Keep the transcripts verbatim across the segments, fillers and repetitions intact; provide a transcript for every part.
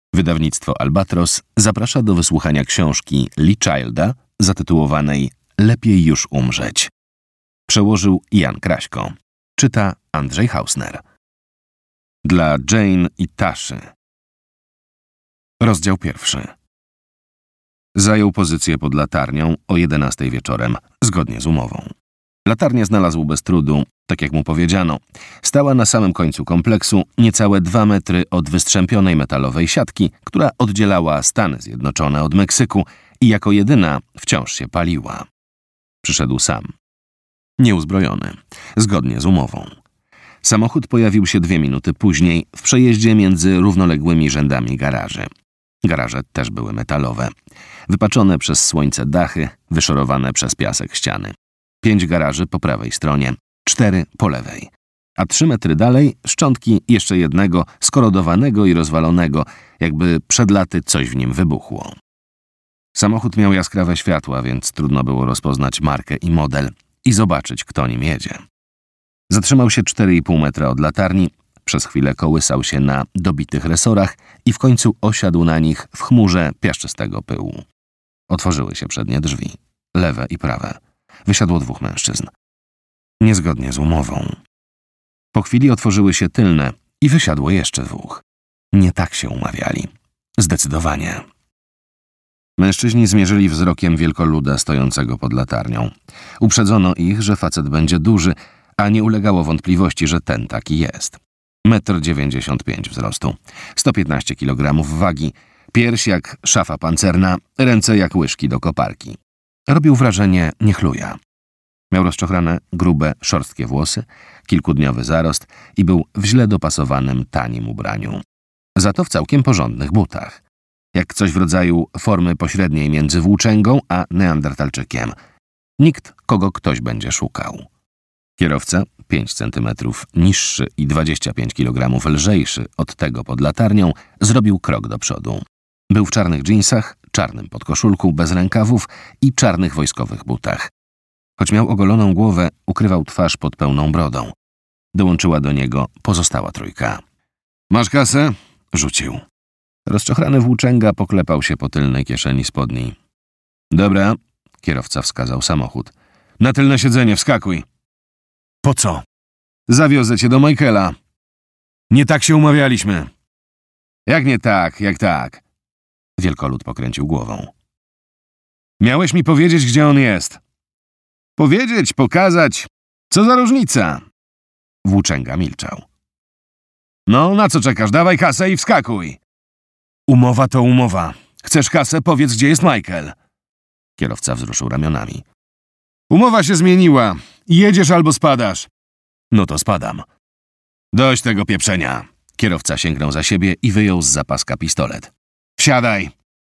Wydawnictwo Albatros zaprasza do wysłuchania książki Lee Childa zatytułowanej Lepiej już umrzeć. Przełożył Jan Kraśko. Czyta Andrzej Hausner. Dla Jane i Taszy. Rozdział pierwszy. Zajął pozycję pod latarnią o jedenastej wieczorem, zgodnie z umową. Latarnię znalazł bez trudu, tak jak mu powiedziano. Stała na samym końcu kompleksu, niecałe dwa metry od wystrzępionej metalowej siatki, która oddzielała Stany Zjednoczone od Meksyku i jako jedyna wciąż się paliła. Przyszedł sam. Nieuzbrojony, zgodnie z umową. Samochód pojawił się dwie minuty później w przejeździe między równoległymi rzędami garaży. Garaże też były metalowe. Wypaczone przez słońce dachy, wyszorowane przez piasek ściany. Pięć garaży po prawej stronie, cztery po lewej. A trzy metry dalej szczątki jeszcze jednego, skorodowanego i rozwalonego, jakby przed laty coś w nim wybuchło. Samochód miał jaskrawe światła, więc trudno było rozpoznać markę i model i zobaczyć, kto nim jedzie. Zatrzymał się cztery i pół metra od latarni, przez chwilę kołysał się na dobitych resorach i w końcu osiadł na nich w chmurze piaszczystego pyłu. Otworzyły się przednie drzwi, lewe i prawe. Wysiadło dwóch mężczyzn. Niezgodnie z umową. Po chwili otworzyły się tylne i wysiadło jeszcze dwóch. Nie tak się umawiali. Zdecydowanie. Mężczyźni zmierzyli wzrokiem wielkoluda stojącego pod latarnią. Uprzedzono ich, że facet będzie duży, a nie ulegało wątpliwości, że ten taki jest. Metr dziewięćdziesiąt pięć wzrostu, sto piętnaście kilogramów wagi, pierś jak szafa pancerna, ręce jak łyżki do koparki. Robił wrażenie niechluja. Miał rozczochrane, grube, szorstkie włosy, kilkudniowy zarost i był w źle dopasowanym, tanim ubraniu. Za to w całkiem porządnych butach. Jak coś w rodzaju formy pośredniej między włóczęgą a neandertalczykiem. Nikt, kogo ktoś będzie szukał. Kierowca, pięć centymetrów niższy i dwadzieścia pięć kilogramów lżejszy od tego pod latarnią, zrobił krok do przodu. Był w czarnych dżinsach, czarnym podkoszulku bez rękawów i czarnych wojskowych butach. Choć miał ogoloną głowę, ukrywał twarz pod pełną brodą. Dołączyła do niego pozostała trójka. Masz kasę? Rzucił. Rozczochrany włóczęga poklepał się po tylnej kieszeni spodni. Dobra, kierowca wskazał samochód. Na tylne siedzenie, wskakuj. Po co? Zawiozę cię do Michaela. Nie tak się umawialiśmy. Jak nie tak, jak tak? Wielkolud pokręcił głową. Miałeś mi powiedzieć, gdzie on jest. Powiedzieć, pokazać. Co za różnica? Włóczęga milczał. No, na co czekasz? Dawaj kasę i wskakuj. Umowa to umowa. Chcesz kasę? Powiedz, gdzie jest Michael. Kierowca wzruszył ramionami. Umowa się zmieniła. Jedziesz albo spadasz. No to spadam. Dość tego pieprzenia. Kierowca sięgnął za siebie i wyjął z zapaska pistolet. Wsiadaj.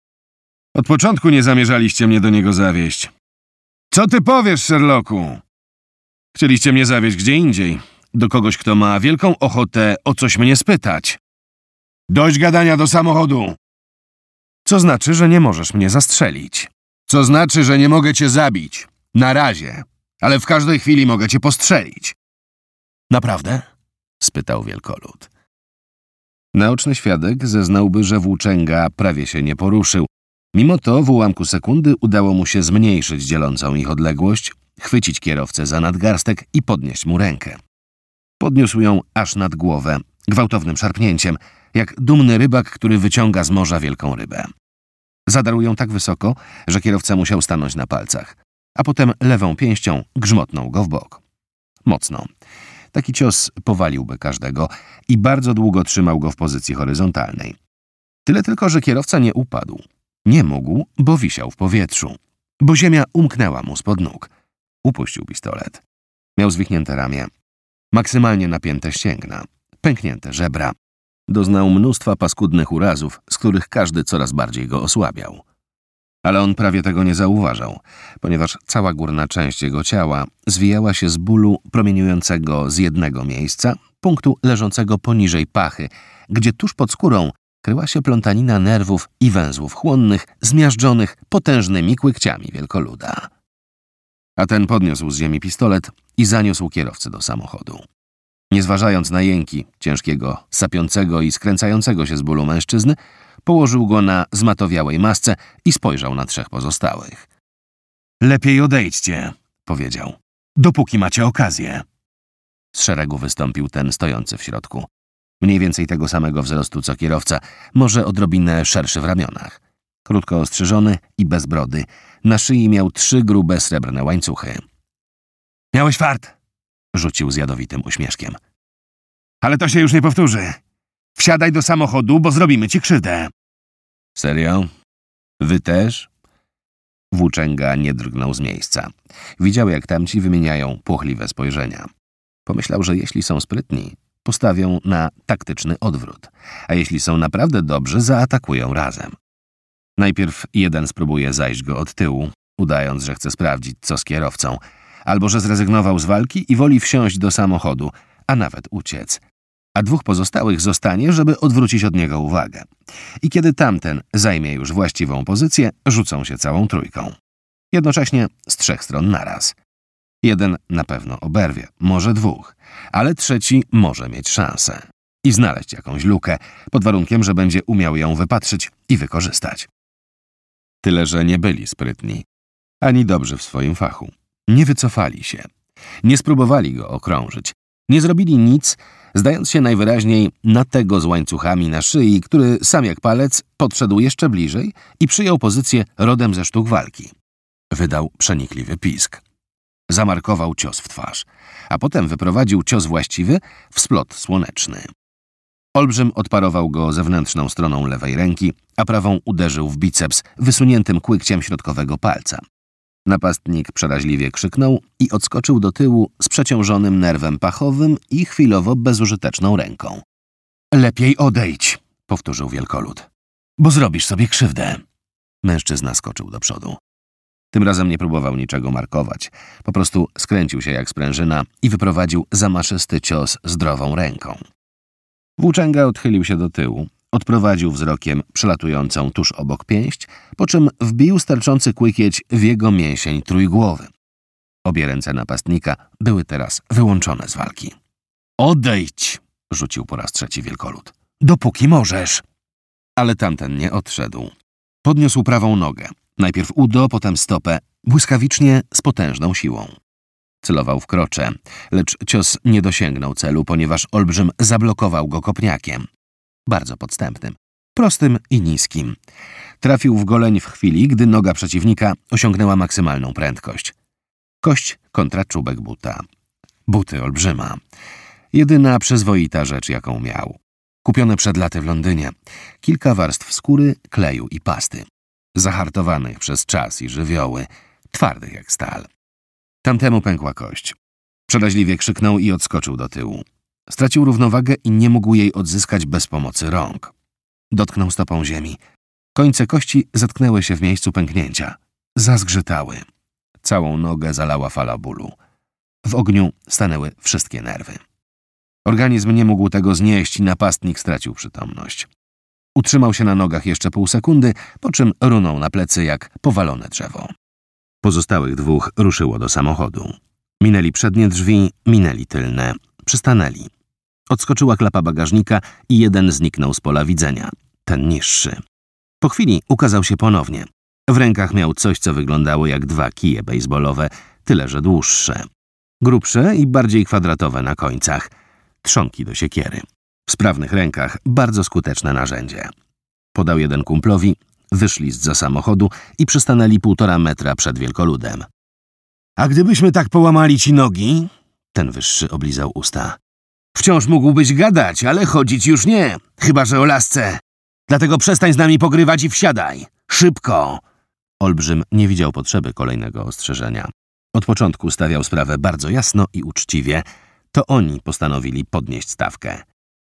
Od początku nie zamierzaliście mnie do niego zawieźć. Co ty powiesz, Sherlocku? Chcieliście mnie zawieźć gdzie indziej. Do kogoś, kto ma wielką ochotę o coś mnie spytać. Dość gadania, do samochodu. Co znaczy, że nie możesz mnie zastrzelić. Co znaczy, że nie mogę cię zabić. Na razie. Ale w każdej chwili mogę cię postrzelić. Naprawdę? Spytał wielkolud. Naoczny świadek zeznałby, że włóczęga prawie się nie poruszył. Mimo to w ułamku sekundy udało mu się zmniejszyć dzielącą ich odległość, chwycić kierowcę za nadgarstek i podnieść mu rękę. Podniósł ją aż nad głowę, gwałtownym szarpnięciem, jak dumny rybak, który wyciąga z morza wielką rybę. Zadarł ją tak wysoko, że kierowca musiał stanąć na palcach, a potem lewą pięścią grzmotnął go w bok. Mocno. Taki cios powaliłby każdego i bardzo długo trzymał go w pozycji horyzontalnej. Tyle tylko, że kierowca nie upadł. Nie mógł, bo wisiał w powietrzu. Bo ziemia umknęła mu spod nóg. Upuścił pistolet. Miał zwichnięte ramię. Maksymalnie napięte ścięgna. Pęknięte żebra. Doznał mnóstwa paskudnych urazów, z których każdy coraz bardziej go osłabiał. Ale on prawie tego nie zauważał, ponieważ cała górna część jego ciała zwijała się z bólu promieniującego z jednego miejsca, punktu leżącego poniżej pachy, gdzie tuż pod skórą kryła się plątanina nerwów i węzłów chłonnych, zmiażdżonych potężnymi kłykciami wielkoluda. A ten podniósł z ziemi pistolet i zaniósł kierowcę do samochodu. Nie zważając na jęki ciężkiego, sapiącego i skręcającego się z bólu mężczyzny, położył go na zmatowiałej masce i spojrzał na trzech pozostałych. „Lepiej odejdźcie”, powiedział, „dopóki macie okazję”. Z szeregu wystąpił ten stojący w środku. Mniej więcej tego samego wzrostu co kierowca, może odrobinę szerszy w ramionach. Krótko ostrzyżony i bez brody, na szyi miał trzy grube srebrne łańcuchy. „Miałeś fart”, rzucił z jadowitym uśmieszkiem. „Ale to się już nie powtórzy. Wsiadaj do samochodu, bo zrobimy ci krzywdę”. „Serio? Wy też?” Włóczęga nie drgnął z miejsca. Widział, jak tamci wymieniają płochliwe spojrzenia. Pomyślał, że jeśli są sprytni, postawią na taktyczny odwrót, a jeśli są naprawdę dobrzy, zaatakują razem. Najpierw jeden spróbuje zajść go od tyłu, udając, że chce sprawdzić, co z kierowcą, albo że zrezygnował z walki i woli wsiąść do samochodu, a nawet uciec. A dwóch pozostałych zostanie, żeby odwrócić od niego uwagę. I kiedy tamten zajmie już właściwą pozycję, rzucą się całą trójką. Jednocześnie z trzech stron naraz. Jeden na pewno oberwie, może dwóch, ale trzeci może mieć szansę. I znaleźć jakąś lukę, pod warunkiem, że będzie umiał ją wypatrzyć i wykorzystać. Tyle, że nie byli sprytni, ani dobrzy w swoim fachu. Nie wycofali się. Nie spróbowali go okrążyć. Nie zrobili nic, zdając się najwyraźniej na tego z łańcuchami na szyi, który sam jak palec podszedł jeszcze bliżej i przyjął pozycję rodem ze sztuk walki. Wydał przenikliwy pisk. Zamarkował cios w twarz, a potem wyprowadził cios właściwy w splot słoneczny. Olbrzym odparował go zewnętrzną stroną lewej ręki, a prawą uderzył w biceps wysuniętym kłykciem środkowego palca. Napastnik przeraźliwie krzyknął i odskoczył do tyłu z przeciążonym nerwem pachowym i chwilowo bezużyteczną ręką. „Lepiej odejdź”, powtórzył wielkolud, „bo zrobisz sobie krzywdę”. Mężczyzna skoczył do przodu. Tym razem nie próbował niczego markować. Po prostu skręcił się jak sprężyna i wyprowadził zamaszysty cios zdrową ręką. Włóczęga odchylił się do tyłu, odprowadził wzrokiem przelatującą tuż obok pięść, po czym wbił sterczący kłykieć w jego mięsień trójgłowy. Obie ręce napastnika były teraz wyłączone z walki. „Odejdź”, rzucił po raz trzeci wielkolud, „dopóki możesz”. Ale tamten nie odszedł. Podniósł prawą nogę. Najpierw udo, potem stopę, błyskawicznie z potężną siłą. Celował w krocze, lecz cios nie dosięgnął celu, ponieważ olbrzym zablokował go kopniakiem. Bardzo podstępnym, prostym i niskim. Trafił w goleń w chwili, gdy noga przeciwnika osiągnęła maksymalną prędkość. Kość kontra czubek buta. Buty olbrzyma. Jedyna przyzwoita rzecz, jaką miał. Kupione przed laty w Londynie. Kilka warstw skóry, kleju i pasty. Zahartowanych przez czas i żywioły, twardych jak stal. Tamtemu pękła kość. Przeraźliwie krzyknął i odskoczył do tyłu. Stracił równowagę i nie mógł jej odzyskać bez pomocy rąk. Dotknął stopą ziemi. Końce kości zatknęły się w miejscu pęknięcia. Zazgrzytały. Całą nogę zalała fala bólu. W ogniu stanęły wszystkie nerwy. Organizm nie mógł tego znieść i napastnik stracił przytomność. Utrzymał się na nogach jeszcze pół sekundy, po czym runął na plecy jak powalone drzewo. Pozostałych dwóch ruszyło do samochodu. Minęli przednie drzwi, minęli tylne. Przystanęli. Odskoczyła klapa bagażnika i jeden zniknął z pola widzenia. Ten niższy. Po chwili ukazał się ponownie. W rękach miał coś, co wyglądało jak dwa kije bejsbolowe, tyle że dłuższe. Grubsze i bardziej kwadratowe na końcach. Trzonki do siekiery. W sprawnych rękach bardzo skuteczne narzędzie. Podał jeden kumplowi, wyszli zza samochodu i przystanęli półtora metra przed wielkoludem. „A gdybyśmy tak połamali ci nogi?” Ten wyższy oblizał usta. „Wciąż mógłbyś gadać, ale chodzić już nie, chyba że o lasce. Dlatego przestań z nami pogrywać i wsiadaj. Szybko!” Olbrzym nie widział potrzeby kolejnego ostrzeżenia. Od początku stawiał sprawę bardzo jasno i uczciwie. To oni postanowili podnieść stawkę.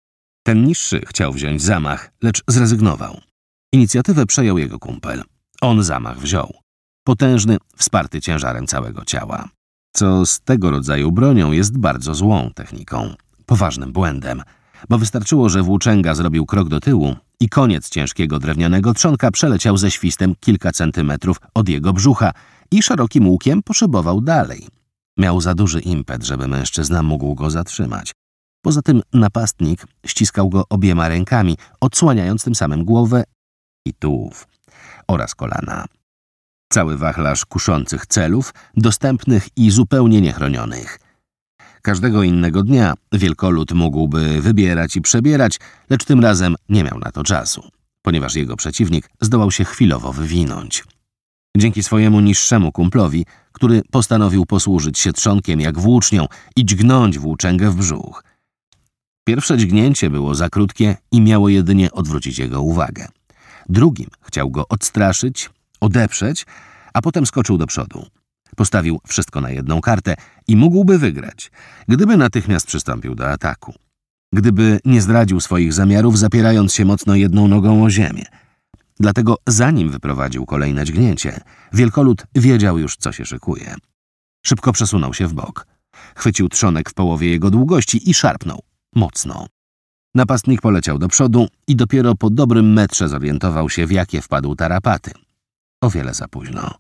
Ten niższy chciał wziąć zamach, lecz zrezygnował. Inicjatywę przejął jego kumpel. On zamach wziął. Potężny, wsparty ciężarem całego ciała. Co z tego rodzaju bronią jest bardzo złą techniką. Poważnym błędem. Bo wystarczyło, że włóczęga zrobił krok do tyłu i koniec ciężkiego drewnianego trzonka przeleciał ze świstem kilka centymetrów od jego brzucha i szerokim łukiem poszybował dalej. Miał za duży impet, żeby mężczyzna mógł go zatrzymać. Poza tym napastnik ściskał go obiema rękami, odsłaniając tym samym głowę i tułów oraz kolana. Cały wachlarz kuszących celów, dostępnych i zupełnie niechronionych. Każdego innego dnia wielkolud mógłby wybierać i przebierać, lecz tym razem nie miał na to czasu, ponieważ jego przeciwnik zdołał się chwilowo wywinąć. Dzięki swojemu niższemu kumplowi, który postanowił posłużyć się trzonkiem jak włócznią i dźgnąć włóczęgę w brzuch. Pierwsze dźgnięcie było za krótkie i miało jedynie odwrócić jego uwagę. Drugim chciał go odstraszyć, odeprzeć, a potem skoczył do przodu. Postawił wszystko na jedną kartę i mógłby wygrać, gdyby natychmiast przystąpił do ataku. Gdyby nie zdradził swoich zamiarów, zapierając się mocno jedną nogą o ziemię. Dlatego zanim wyprowadził kolejne dźgnięcie, wielkolud wiedział już, co się szykuje. Szybko przesunął się w bok. Chwycił trzonek w połowie jego długości i szarpnął. Mocno. Napastnik poleciał do przodu i dopiero po dobrym metrze zorientował się, w jakie wpadł tarapaty. O wiele za późno.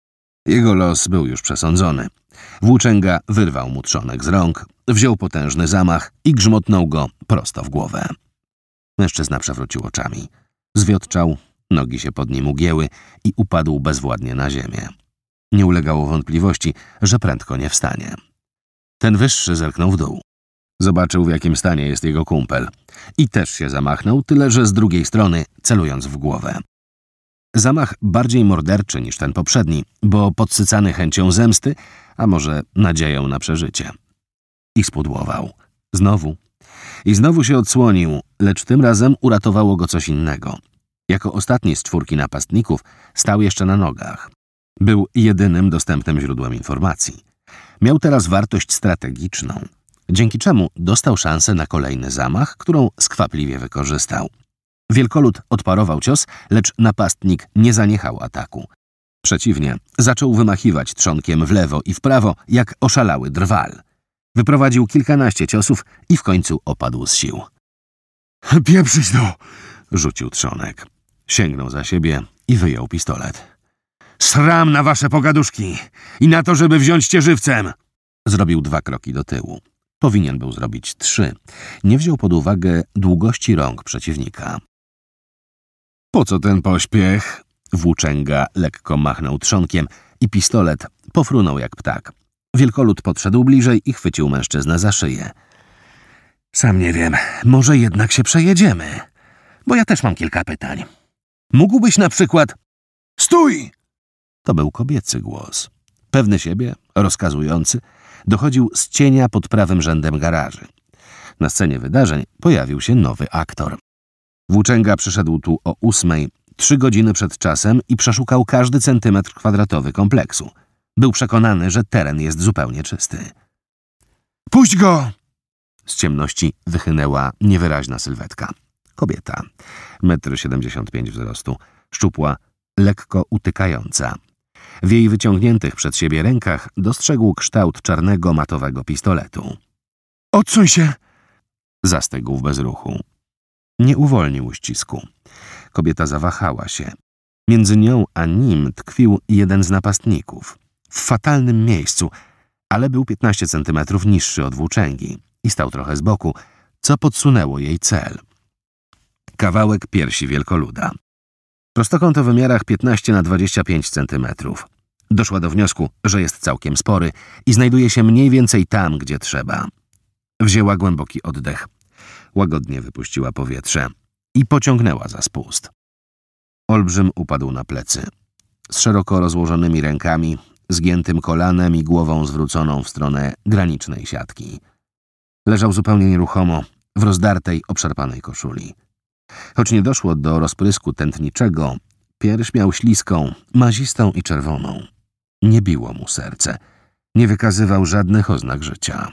Jego los był już przesądzony. Włóczęga wyrwał mu trzonek z rąk, wziął potężny zamach i grzmotnął go prosto w głowę. Mężczyzna przewrócił oczami. Zwiotczał, nogi się pod nim ugięły i upadł bezwładnie na ziemię. Nie ulegało wątpliwości, że prędko nie wstanie. Ten wyższy zerknął w dół. Zobaczył, w jakim stanie jest jego kumpel. I też się zamachnął, tyle że z drugiej strony, celując w głowę. Zamach bardziej morderczy niż ten poprzedni, bo podsycany chęcią zemsty, a może nadzieją na przeżycie. I spudłował. Znowu. I znowu się odsłonił, lecz tym razem uratowało go coś innego. Jako ostatni z czwórki napastników stał jeszcze na nogach. Był jedynym dostępnym źródłem informacji. Miał teraz wartość strategiczną, dzięki czemu dostał szansę na kolejny zamach, którą skwapliwie wykorzystał. Wielkolud odparował cios, lecz napastnik nie zaniechał ataku. Przeciwnie, zaczął wymachiwać trzonkiem w lewo i w prawo, jak oszalały drwal. Wyprowadził kilkanaście ciosów i w końcu opadł z sił. Pieprzyć to! Rzucił trzonek. Sięgnął za siebie i wyjął pistolet. Sram na wasze pogaduszki i na to, żeby wziąć cię żywcem! Zrobił dwa kroki do tyłu. Powinien był zrobić trzy. Nie wziął pod uwagę długości rąk przeciwnika. Po co ten pośpiech? Włóczęga lekko machnął trzonkiem i pistolet pofrunął jak ptak. Wielkolud podszedł bliżej i chwycił mężczyznę za szyję. Sam nie wiem, może jednak się przejedziemy, bo ja też mam kilka pytań. Mógłbyś na przykład... Stój! To był kobiecy głos. Pewny siebie, rozkazujący, dochodził z cienia pod prawym rzędem garaży. Na scenie wydarzeń pojawił się nowy aktor. Włóczęga przyszedł tu o ósmej, trzy godziny przed czasem i przeszukał każdy centymetr kwadratowy kompleksu. Był przekonany, że teren jest zupełnie czysty. Puść go! Z ciemności wychynęła niewyraźna sylwetka. Kobieta, metr siedemdziesiąt pięć wzrostu, szczupła, lekko utykająca. W jej wyciągniętych przed siebie rękach dostrzegł kształt czarnego matowego pistoletu. Odsuń się! Zastygł w bezruchu. Nie uwolnił uścisku. Kobieta zawahała się. Między nią a nim tkwił jeden z napastników. W fatalnym miejscu, ale był piętnaście centymetrów niższy od włóczęgi i stał trochę z boku, co podsunęło jej cel. Kawałek piersi wielkoluda. Prostokąt o wymiarach piętnaście na dwadzieścia pięć centymetrów. Doszła do wniosku, że jest całkiem spory i znajduje się mniej więcej tam, gdzie trzeba. Wzięła głęboki oddech. Łagodnie wypuściła powietrze i pociągnęła za spust. Olbrzym upadł na plecy. Z szeroko rozłożonymi rękami, zgiętym kolanem i głową zwróconą w stronę granicznej siatki. Leżał zupełnie nieruchomo, w rozdartej, obszarpanej koszuli. Choć nie doszło do rozprysku tętniczego, pierś miał śliską, mazistą i czerwoną. Nie biło mu serce. Nie wykazywał żadnych oznak życia.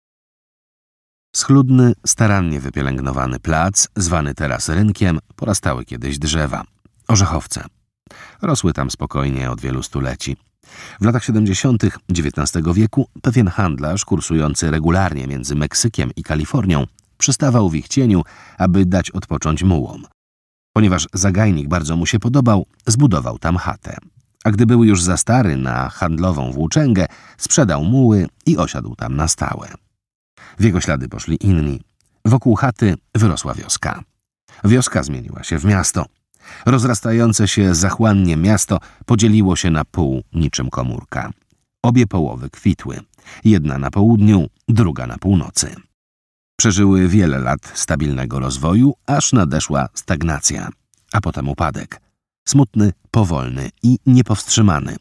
Schludny, starannie wypielęgnowany plac, zwany teraz rynkiem, porastały kiedyś drzewa. Orzechowce. Rosły tam spokojnie od wielu stuleci. W latach siedemdziesiątych dziewiętnastego wieku pewien handlarz kursujący regularnie między Meksykiem i Kalifornią przystawał w ich cieniu, aby dać odpocząć mułom. Ponieważ zagajnik bardzo mu się podobał, zbudował tam chatę. A gdy był już za stary na handlową włóczęgę, sprzedał muły i osiadł tam na stałe. W jego ślady poszli inni. Wokół chaty wyrosła wioska. Wioska zmieniła się w miasto. Rozrastające się zachłannie miasto podzieliło się na pół niczym komórka. Obie połowy kwitły. Jedna na południu, druga na północy. Przeżyły wiele lat stabilnego rozwoju, aż nadeszła stagnacja, a potem upadek. Smutny, powolny i niepowstrzymany.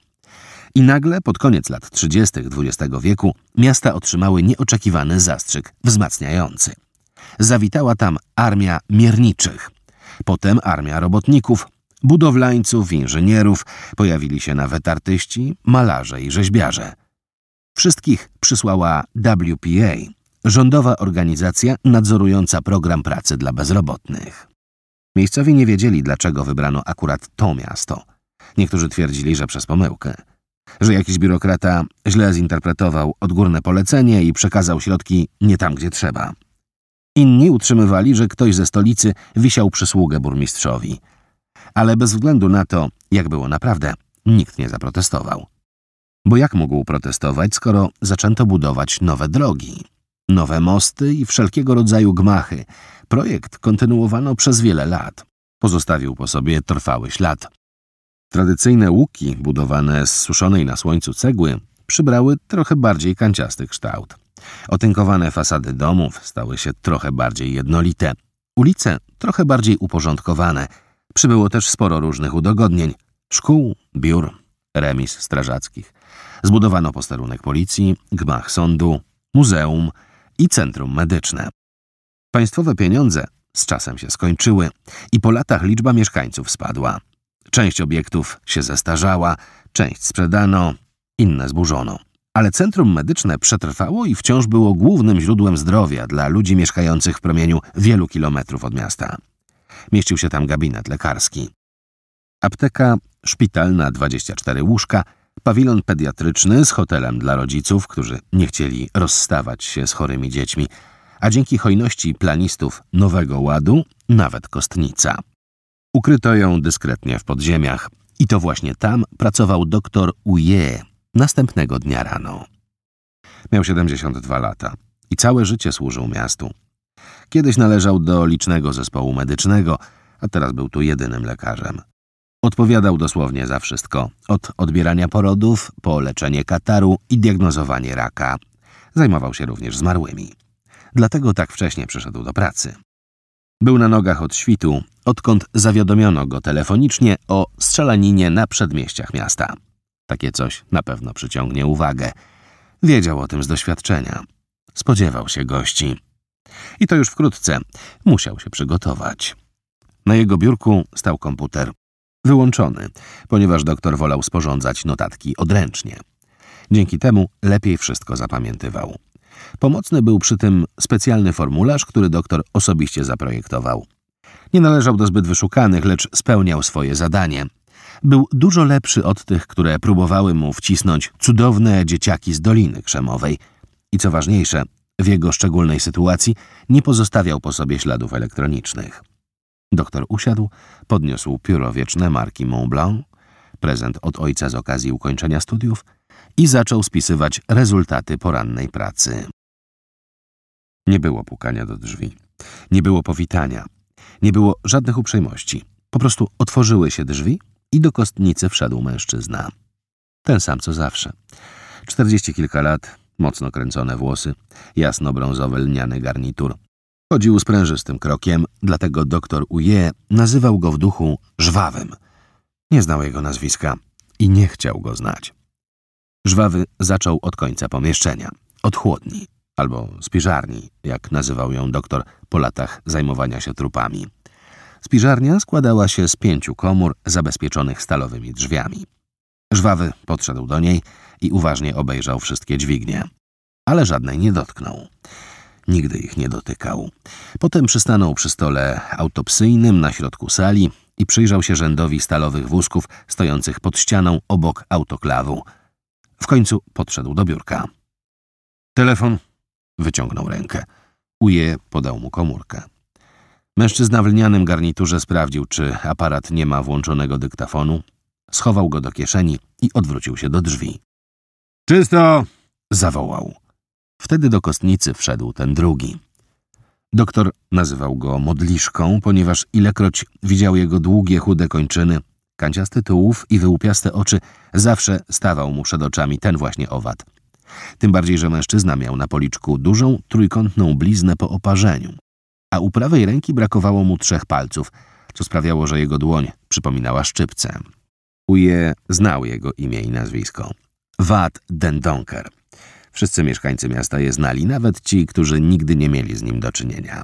I nagle, pod koniec lat trzydziestych dwudziestego wieku, miasta otrzymały nieoczekiwany zastrzyk wzmacniający. Zawitała tam armia mierniczych, potem armia robotników, budowlańców, inżynierów, pojawili się nawet artyści, malarze i rzeźbiarze. Wszystkich przysłała W P A, rządowa organizacja nadzorująca program pracy dla bezrobotnych. Miejscowi nie wiedzieli, dlaczego wybrano akurat to miasto. Niektórzy twierdzili, że przez pomyłkę, że jakiś biurokrata źle zinterpretował odgórne polecenie i przekazał środki nie tam, gdzie trzeba. Inni utrzymywali, że ktoś ze stolicy wisiał przysługę burmistrzowi. Ale bez względu na to, jak było naprawdę, nikt nie zaprotestował. Bo jak mógł protestować, skoro zaczęto budować nowe drogi, nowe mosty i wszelkiego rodzaju gmachy? Projekt kontynuowano przez wiele lat. Pozostawił po sobie trwały ślad. Tradycyjne łuki, budowane z suszonej na słońcu cegły, przybrały trochę bardziej kanciasty kształt. Otynkowane fasady domów stały się trochę bardziej jednolite. Ulice trochę bardziej uporządkowane. Przybyło też sporo różnych udogodnień. Szkół, biur, remis strażackich. Zbudowano posterunek policji, gmach sądu, muzeum i centrum medyczne. Państwowe pieniądze z czasem się skończyły i po latach liczba mieszkańców spadła. Część obiektów się zestarzała, część sprzedano, inne zburzono. Ale centrum medyczne przetrwało i wciąż było głównym źródłem zdrowia dla ludzi mieszkających w promieniu wielu kilometrów od miasta. Mieścił się tam gabinet lekarski. Apteka, szpital na dwadzieścia cztery łóżka, pawilon pediatryczny z hotelem dla rodziców, którzy nie chcieli rozstawać się z chorymi dziećmi, a dzięki hojności planistów Nowego Ładu nawet kostnica. Ukryto ją dyskretnie w podziemiach i to właśnie tam pracował doktor Uje następnego dnia rano. Miał siedemdziesiąt dwa lata i całe życie służył miastu. Kiedyś należał do licznego zespołu medycznego, a teraz był tu jedynym lekarzem. Odpowiadał dosłownie za wszystko, od odbierania porodów po leczenie kataru i diagnozowanie raka. Zajmował się również zmarłymi. Dlatego tak wcześnie przyszedł do pracy. Był na nogach od świtu, odkąd zawiadomiono go telefonicznie o strzelaninie na przedmieściach miasta. Takie coś na pewno przyciągnie uwagę. Wiedział o tym z doświadczenia. Spodziewał się gości. I to już wkrótce musiał się przygotować. Na jego biurku stał komputer. Wyłączony, ponieważ doktor wolał sporządzać notatki odręcznie. Dzięki temu lepiej wszystko zapamiętywał. Pomocny był przy tym specjalny formularz, który doktor osobiście zaprojektował. Nie należał do zbyt wyszukanych, lecz spełniał swoje zadanie. Był dużo lepszy od tych, które próbowały mu wcisnąć cudowne dzieciaki z Doliny Krzemowej. I co ważniejsze, w jego szczególnej sytuacji nie pozostawiał po sobie śladów elektronicznych. Doktor usiadł, podniósł pióro wieczne marki Montblanc, prezent od ojca z okazji ukończenia studiów, i zaczął spisywać rezultaty porannej pracy. Nie było pukania do drzwi, nie było powitania, nie było żadnych uprzejmości. Po prostu otworzyły się drzwi i do kostnicy wszedł mężczyzna. Ten sam co zawsze. Czterdzieści kilka lat, mocno kręcone włosy, jasno-brązowy lniany garnitur. Chodził sprężystym krokiem, dlatego doktor Uje nazywał go w duchu Żwawym. Nie znał jego nazwiska i nie chciał go znać. Żwawy zaczął od końca pomieszczenia, od chłodni, albo spiżarni, jak nazywał ją doktor po latach zajmowania się trupami. Spiżarnia składała się z pięciu komór zabezpieczonych stalowymi drzwiami. Żwawy podszedł do niej i uważnie obejrzał wszystkie dźwignie, ale żadnej nie dotknął. Nigdy ich nie dotykał. Potem przystanął przy stole autopsyjnym na środku sali i przyjrzał się rzędowi stalowych wózków stojących pod ścianą obok autoklawu. W końcu podszedł do biurka. Telefon. Wyciągnął rękę. Uje podał mu komórkę. Mężczyzna w lnianym garniturze sprawdził, czy aparat nie ma włączonego dyktafonu, schował go do kieszeni i odwrócił się do drzwi. Czysto! Zawołał. Wtedy do kostnicy wszedł ten drugi. Doktor nazywał go modliszką, ponieważ ilekroć widział jego długie, chude kończyny, kanciasty tułów i wyłupiaste oczy, zawsze stawał mu przed oczami ten właśnie owad. Tym bardziej, że mężczyzna miał na policzku dużą, trójkątną bliznę po oparzeniu, a u prawej ręki brakowało mu trzech palców, co sprawiało, że jego dłoń przypominała szczypce. Uje znał jego imię i nazwisko. Wat den Donker. Wszyscy mieszkańcy miasta je znali, nawet ci, którzy nigdy nie mieli z nim do czynienia.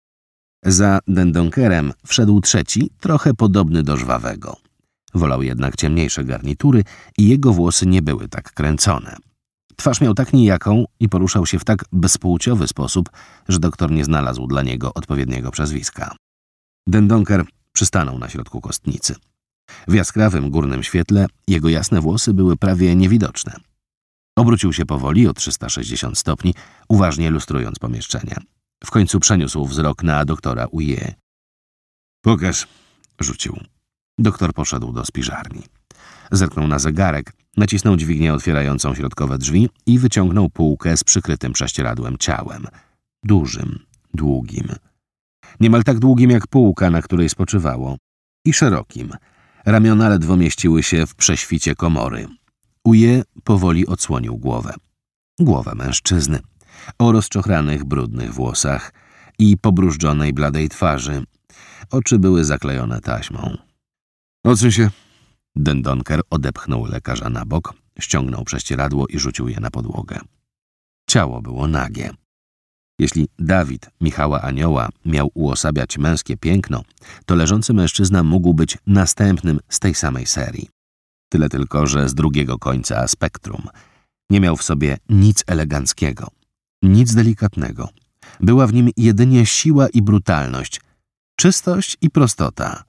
Za den Donkerem wszedł trzeci, trochę podobny do żwawego. Wolał jednak ciemniejsze garnitury i jego włosy nie były tak kręcone. Twarz miał tak nijaką i poruszał się w tak bezpłciowy sposób, że doktor nie znalazł dla niego odpowiedniego przezwiska. Den Donker przystanął na środku kostnicy. W jaskrawym górnym świetle jego jasne włosy były prawie niewidoczne. Obrócił się powoli o trzysta sześćdziesiąt stopni, uważnie lustrując pomieszczenie. W końcu przeniósł wzrok na doktora Uje. Pokaż, rzucił. Doktor poszedł do spiżarni. Zerknął na zegarek, nacisnął dźwignię otwierającą środkowe drzwi i wyciągnął półkę z przykrytym prześcieradłem ciałem. Dużym, długim. Niemal tak długim jak półka, na której spoczywało. I szerokim. Ramiona ledwo mieściły się w prześwicie komory. Uje powoli odsłonił głowę. Głowę mężczyzny. O rozczochranych, brudnych włosach i pobrużdżonej, bladej twarzy. Oczy były zaklejone taśmą. Odsuń się. Den Donker odepchnął lekarza na bok, ściągnął prześcieradło i rzucił je na podłogę. Ciało było nagie. Jeśli Dawid, Michała Anioła, miał uosabiać męskie piękno, to leżący mężczyzna mógł być następnym z tej samej serii. Tyle tylko, że z drugiego końca spektrum. Nie miał w sobie nic eleganckiego, nic delikatnego. Była w nim jedynie siła i brutalność, czystość i prostota.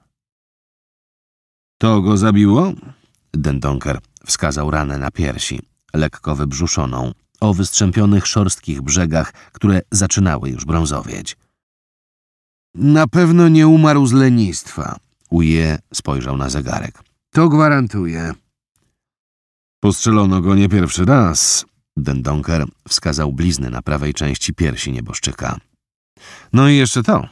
To go zabiło? Den Donker wskazał ranę na piersi, lekko wybrzuszoną, o wystrzępionych, szorstkich brzegach, które zaczynały już brązowieć. Na pewno nie umarł z lenistwa. Uje spojrzał na zegarek. To gwarantuję. Postrzelono go nie pierwszy raz. Den Donker wskazał blizny na prawej części piersi nieboszczyka. No i jeszcze to.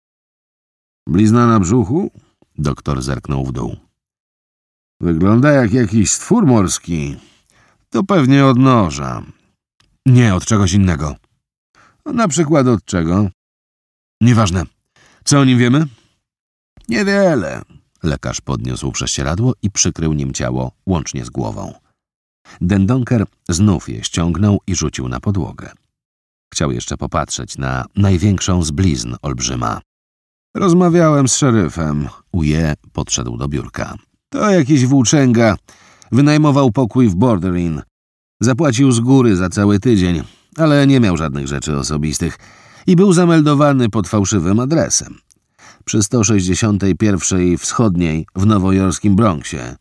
Blizna na brzuchu? Doktor zerknął w dół. Wygląda jak jakiś stwór morski. To pewnie od noża. Nie, od czegoś innego. Na przykład od czego? Nieważne. Co o nim wiemy? Niewiele. Lekarz podniósł prześcieradło i przykrył nim ciało łącznie z głową. Den Donker znów je ściągnął i rzucił na podłogę. Chciał jeszcze popatrzeć na największą z blizn olbrzyma. Rozmawiałem z szeryfem. Uje podszedł do biurka. To jakiś włóczęga. Wynajmował pokój w Border Inn. Zapłacił z góry za cały tydzień, ale nie miał żadnych rzeczy osobistych i był zameldowany pod fałszywym adresem. Przy sto sześćdziesiątej pierwszej Wschodniej w nowojorskim Bronxie.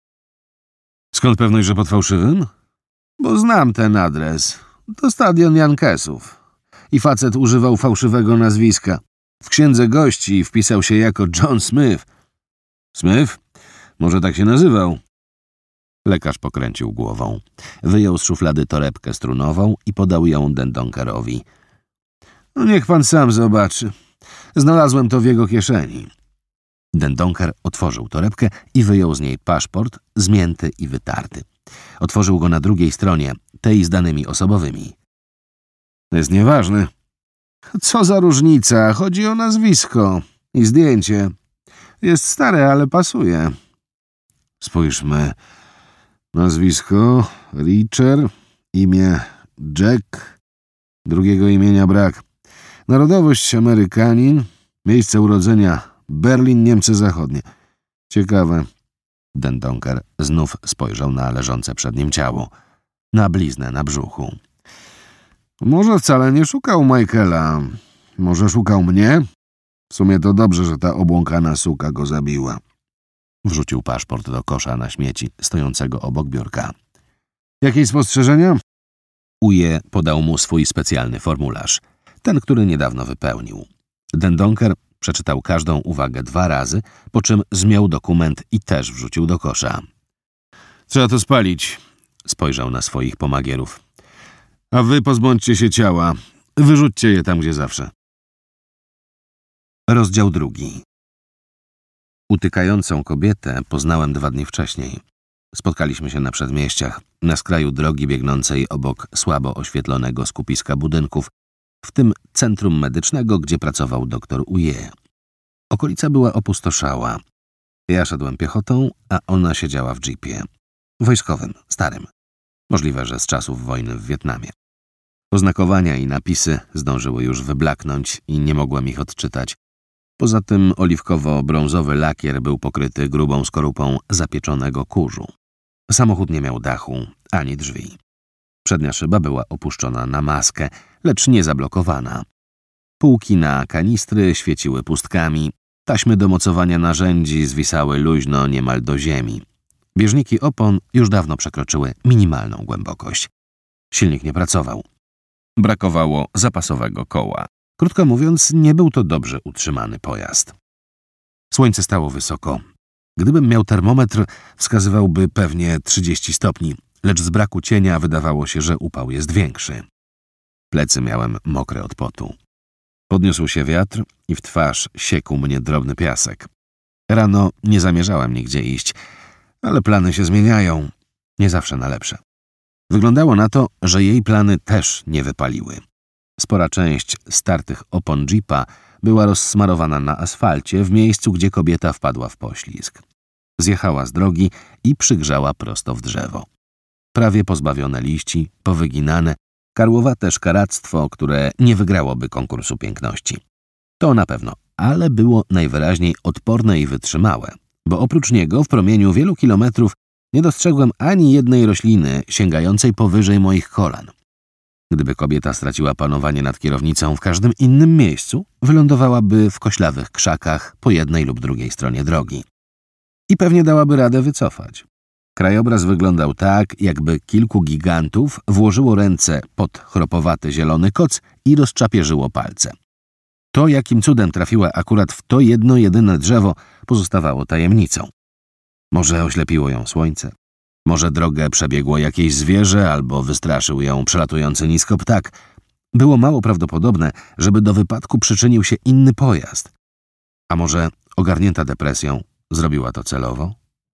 Skąd pewność, że pod fałszywym? Bo znam ten adres. To stadion Yankesów. I facet używał fałszywego nazwiska. W księdze gości wpisał się jako John Smith. Smith? Może tak się nazywał? Lekarz pokręcił głową. Wyjął z szuflady torebkę strunową i podał ją Den Donkerowi. No niech pan sam zobaczy. Znalazłem to w jego kieszeni. Den Donker otworzył torebkę i wyjął z niej paszport, zmięty i wytarty. Otworzył go na drugiej stronie, tej z danymi osobowymi. To jest nieważne. Co za różnica? Chodzi o nazwisko i zdjęcie. Jest stare, ale pasuje. Spójrzmy. Nazwisko Richer, imię Jack, drugiego imienia brak. Narodowość Amerykanin, miejsce urodzenia Berlin, Niemcy Zachodnie. Ciekawe. Den Donker znów spojrzał na leżące przed nim ciało, na bliznę na brzuchu. Może wcale nie szukał Michaela. Może szukał mnie? W sumie to dobrze, że ta obłąkana suka go zabiła. Wrzucił paszport do kosza na śmieci stojącego obok biurka. Jakieś spostrzeżenia? Uje podał mu swój specjalny formularz, ten, który niedawno wypełnił. Den Donker przeczytał każdą uwagę dwa razy, po czym zmiął dokument i też wrzucił do kosza. Trzeba to spalić, spojrzał na swoich pomagierów. A wy pozbądźcie się ciała. Wyrzućcie je tam, gdzie zawsze. Rozdział drugi. Utykającą kobietę poznałem dwa dni wcześniej. Spotkaliśmy się na przedmieściach, na skraju drogi biegnącej obok słabo oświetlonego skupiska budynków, w tym centrum medycznego, gdzie pracował doktor Uje. Okolica była opustoszała. Ja szedłem piechotą, a ona siedziała w jeepie. Wojskowym, starym. Możliwe, że z czasów wojny w Wietnamie. Oznakowania i napisy zdążyły już wyblaknąć i nie mogłem ich odczytać. Poza tym oliwkowo-brązowy lakier był pokryty grubą skorupą zapieczonego kurzu. Samochód nie miał dachu, ani drzwi. Przednia szyba była opuszczona na maskę, lecz nie zablokowana. Półki na kanistry świeciły pustkami, taśmy do mocowania narzędzi zwisały luźno niemal do ziemi. Bieżniki opon już dawno przekroczyły minimalną głębokość. Silnik nie pracował. Brakowało zapasowego koła. Krótko mówiąc, nie był to dobrze utrzymany pojazd. Słońce stało wysoko. Gdybym miał termometr, wskazywałby pewnie trzydzieści stopni, lecz z braku cienia wydawało się, że upał jest większy. Plecy miałem mokre od potu. Podniósł się wiatr i w twarz siekł mnie drobny piasek. Rano nie zamierzałem nigdzie iść, ale plany się zmieniają, nie zawsze na lepsze. Wyglądało na to, że jej plany też nie wypaliły. Spora część startych opon jeepa była rozsmarowana na asfalcie w miejscu, gdzie kobieta wpadła w poślizg. Zjechała z drogi i przygrzała prosto w drzewo. Prawie pozbawione liści, powyginane, karłowate szkaractwo, które nie wygrałoby konkursu piękności. To na pewno, ale było najwyraźniej odporne i wytrzymałe, bo oprócz niego w promieniu wielu kilometrów nie dostrzegłem ani jednej rośliny sięgającej powyżej moich kolan. Gdyby kobieta straciła panowanie nad kierownicą w każdym innym miejscu, wylądowałaby w koślawych krzakach po jednej lub drugiej stronie drogi. I pewnie dałaby radę wycofać. Krajobraz wyglądał tak, jakby kilku gigantów włożyło ręce pod chropowaty zielony koc i rozczapierzyło palce. To, jakim cudem trafiła akurat w to jedno jedyne drzewo, pozostawało tajemnicą. Może oślepiło ją słońce, może drogę przebiegło jakieś zwierzę albo wystraszył ją przelatujący nisko ptak. Było mało prawdopodobne, żeby do wypadku przyczynił się inny pojazd. A może ogarnięta depresją zrobiła to celowo?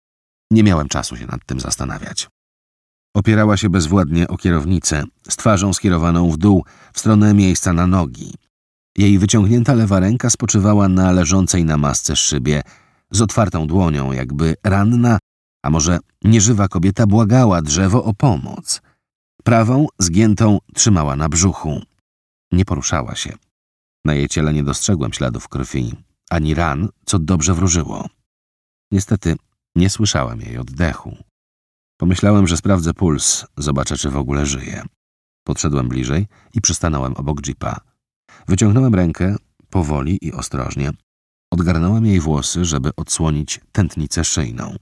Nie miałem czasu się nad tym zastanawiać. Opierała się bezwładnie o kierownicę, z twarzą skierowaną w dół, w stronę miejsca na nogi. Jej wyciągnięta lewa ręka spoczywała na leżącej na masce szybie, z otwartą dłonią, jakby ranna, a może nieżywa kobieta błagała drzewo o pomoc. Prawą, zgiętą, trzymała na brzuchu. Nie poruszała się. Na jej ciele nie dostrzegłem śladów krwi, ani ran, co dobrze wróżyło. Niestety nie słyszałem jej oddechu. Pomyślałem, że sprawdzę puls, zobaczę, czy w ogóle żyje. Podszedłem bliżej i przystanąłem obok jeepa. Wyciągnąłem rękę, powoli i ostrożnie. Odgarnąłem jej włosy, żeby odsłonić tętnicę szyjną.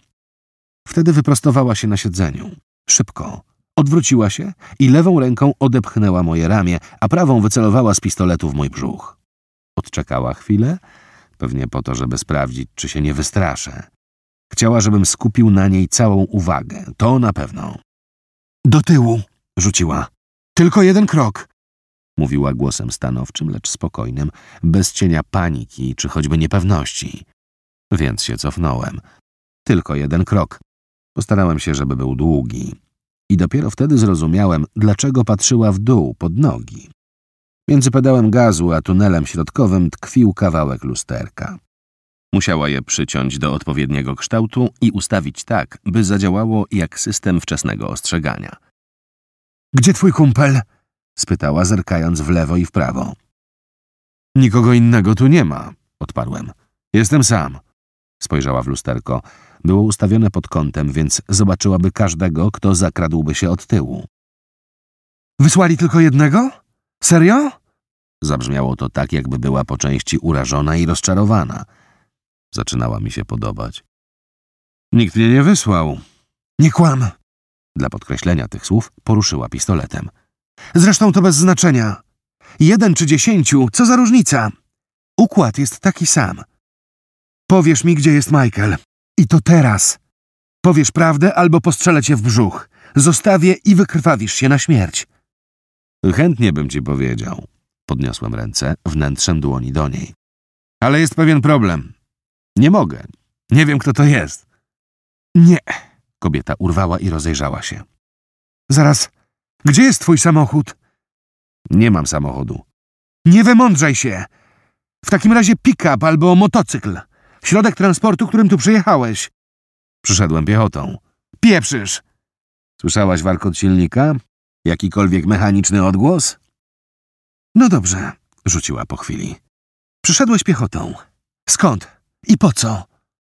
Wtedy wyprostowała się na siedzeniu. Szybko. Odwróciła się i lewą ręką odepchnęła moje ramię, a prawą wycelowała z pistoletu w mój brzuch. Odczekała chwilę, pewnie po to, żeby sprawdzić, czy się nie wystraszę. Chciała, żebym skupił na niej całą uwagę. To na pewno. Do tyłu, rzuciła. Tylko jeden krok. Mówiła głosem stanowczym, lecz spokojnym, bez cienia paniki czy choćby niepewności. Więc się cofnąłem. Tylko jeden krok. Postarałem się, żeby był długi. I dopiero wtedy zrozumiałem, dlaczego patrzyła w dół, pod nogi. Między pedałem gazu a tunelem środkowym tkwił kawałek lusterka. Musiała je przyciąć do odpowiedniego kształtu i ustawić tak, by zadziałało jak system wczesnego ostrzegania. — Gdzie twój kumpel? — spytała, zerkając w lewo i w prawo. — Nikogo innego tu nie ma — odparłem. — Jestem sam. Spojrzała w lusterko. Było ustawione pod kątem, więc zobaczyłaby każdego, kto zakradłby się od tyłu. — Wysłali tylko jednego? Serio? Zabrzmiało to tak, jakby była po części urażona i rozczarowana. Zaczynała mi się podobać. — Nikt mnie nie wysłał. — Nie kłam. Dla podkreślenia tych słów poruszyła pistoletem. — Zresztą to bez znaczenia. Jeden czy dziesięciu, co za różnica? Układ jest taki sam. Powiesz mi, gdzie jest Michael. I to teraz. Powiesz prawdę albo postrzelę cię w brzuch. Zostawię i wykrwawisz się na śmierć. Chętnie bym ci powiedział. Podniosłem ręce wnętrzem dłoni do niej. Ale jest pewien problem. Nie mogę. Nie wiem, kto to jest. Nie. Kobieta urwała i rozejrzała się. Zaraz. Gdzie jest twój samochód? Nie mam samochodu. Nie wymądrzaj się. W takim razie pick-up albo motocykl. Środek transportu, którym tu przyjechałeś. Przyszedłem piechotą. Pieprzysz. Słyszałaś warkot silnika? Jakikolwiek mechaniczny odgłos? No dobrze, rzuciła po chwili. Przyszedłeś piechotą. Skąd? I po co?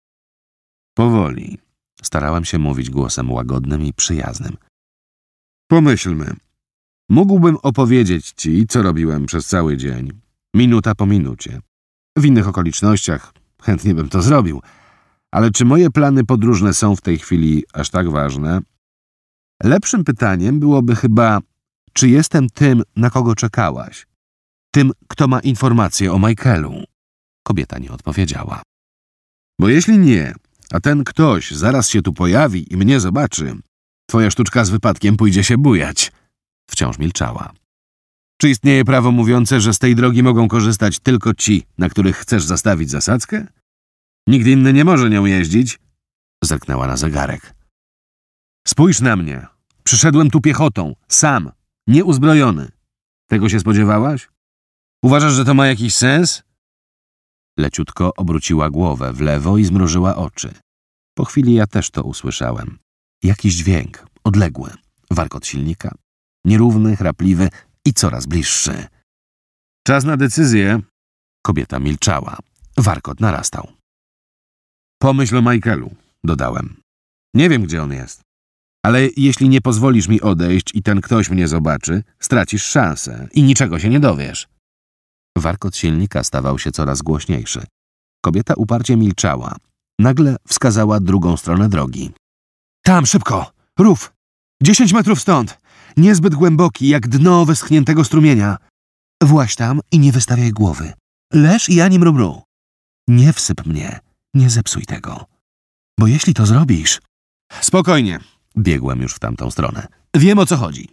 Powoli. Starałem się mówić głosem łagodnym i przyjaznym. Pomyślmy. Mógłbym opowiedzieć ci, co robiłem przez cały dzień. Minuta po minucie. W innych okolicznościach chętnie bym to zrobił. Ale czy moje plany podróżne są w tej chwili aż tak ważne? Lepszym pytaniem byłoby chyba, czy jestem tym, na kogo czekałaś? Tym, kto ma informacje o Michaelu? Kobieta nie odpowiedziała. Bo jeśli nie, a ten ktoś zaraz się tu pojawi i mnie zobaczy, twoja sztuczka z wypadkiem pójdzie się bujać. Wciąż milczała. Czy istnieje prawo mówiące, że z tej drogi mogą korzystać tylko ci, na których chcesz zastawić zasadzkę? Nikt inny nie może nią jeździć? Zerknęła na zegarek. Spójrz na mnie. Przyszedłem tu piechotą, sam, nieuzbrojony. Tego się spodziewałaś? Uważasz, że to ma jakiś sens? Leciutko obróciła głowę w lewo i zmrużyła oczy. Po chwili ja też to usłyszałem. Jakiś dźwięk, odległy, warkot silnika. Nierówny, chrapliwy i coraz bliższy. Czas na decyzję. Kobieta milczała. Warkot narastał. Pomyśl o Michaelu, dodałem. Nie wiem, gdzie on jest. Ale jeśli nie pozwolisz mi odejść i ten ktoś mnie zobaczy, stracisz szansę i niczego się nie dowiesz. Warkot silnika stawał się coraz głośniejszy. Kobieta uparcie milczała. Nagle wskazała drugą stronę drogi. Tam, szybko! Rów! Dziesięć metrów stąd! Niezbyt głęboki, jak dno wyschniętego strumienia. Właź tam i nie wystawiaj głowy. Leż i ani mrumru. Nie wsyp mnie. Nie zepsuj tego. Bo jeśli to zrobisz... Spokojnie. Biegłem już w tamtą stronę. Wiem, o co chodzi.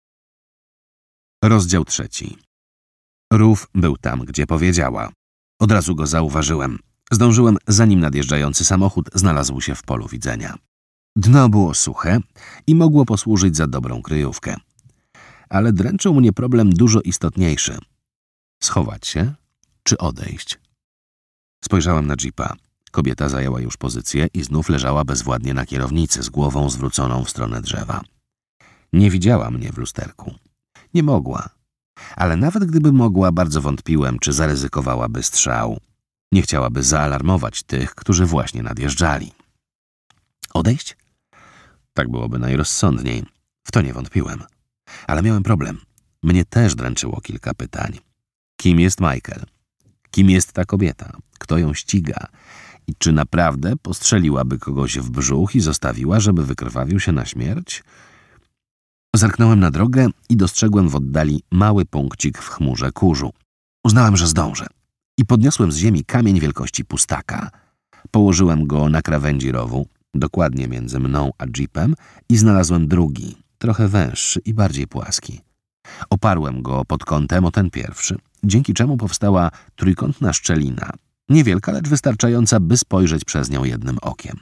Rozdział trzeci. Rów był tam, gdzie powiedziała. Od razu go zauważyłem. Zdążyłem, zanim nadjeżdżający samochód znalazł się w polu widzenia. Dno było suche i mogło posłużyć za dobrą kryjówkę. Ale dręczył mnie problem dużo istotniejszy. Schować się czy odejść? Spojrzałem na jeepa. Kobieta zajęła już pozycję i znów leżała bezwładnie na kierownicy z głową zwróconą w stronę drzewa. Nie widziała mnie w lusterku. Nie mogła. Ale nawet gdyby mogła, bardzo wątpiłem, czy zaryzykowałaby strzał. Nie chciałaby zaalarmować tych, którzy właśnie nadjeżdżali. Odejść? Tak byłoby najrozsądniej. W to nie wątpiłem. Ale miałem problem. Mnie też dręczyło kilka pytań. Kim jest Michael? Kim jest ta kobieta? Kto ją ściga? I czy naprawdę postrzeliłaby kogoś w brzuch i zostawiła, żeby wykrwawił się na śmierć? Zerknąłem na drogę i dostrzegłem w oddali mały punkcik w chmurze kurzu. Uznałem, że zdążę. I podniosłem z ziemi kamień wielkości pustaka. Położyłem go na krawędzi rowu, dokładnie między mną a jeepem i znalazłem drugi, trochę węższy i bardziej płaski. Oparłem go pod kątem o ten pierwszy, dzięki czemu powstała trójkątna szczelina, niewielka, lecz wystarczająca, by spojrzeć przez nią jednym okiem.